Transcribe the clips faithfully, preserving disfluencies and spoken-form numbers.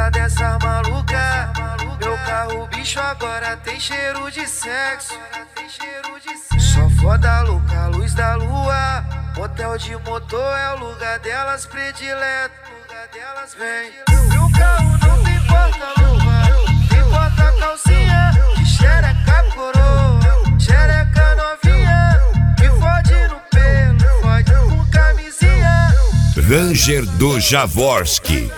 causa dessa maluca, meu carro bicho agora tem cheiro de sexo. Só foda louca, luz da lua, hotel de motor é o lugar delas predileto. Vem, meu carro não tem porta-luva, tem porta-calcinha, de xereca coroa, xereca novinha, me fode no pelo, fode com camisinha. Ranger do Jaworski.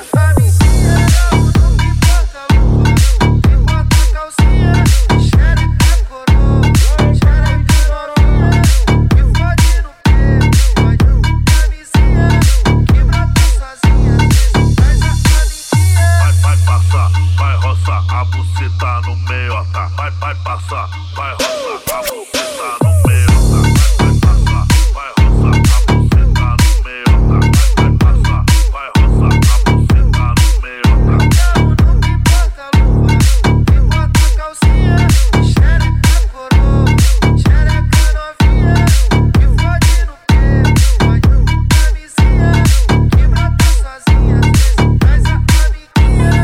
A buceta no meiota, vai, vai passar, vai roçar, a buceta no meiota, vai, vai passar, vai roçar, a buceta no meiota, vai, vai passar, vai roçar, a buceta no meiota. Carro não tem porta-luva, tem porta-calcinha, xereca coroa, xereca novinha, me fode no pelo, fode com camisinha, que brota sozinha, às vezes traz a amiguinha.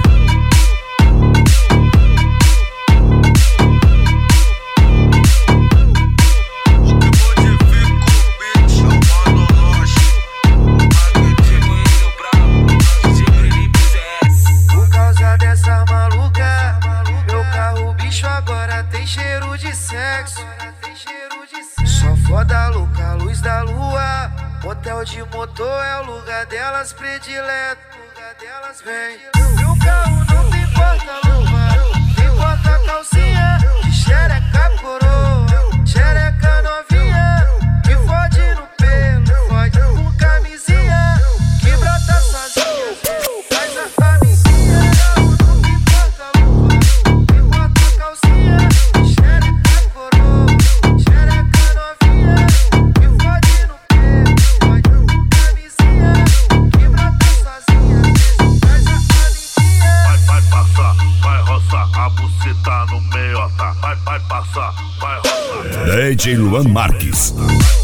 Dessa maluca, meu carro bicho agora tem cheiro de sexo. Só foda louca, luz da lua, hotel de motor é o lugar delas predileto. Vem, meu carro não tem porta-luva, tem porta-calcinha, de xereca coroa, xereca novinha, me fode no pelo, fode com camisinha, que brota sozinha, faz a família. A buceta no meiota, vai, vai passar, vai roçar. D J Luan Marques.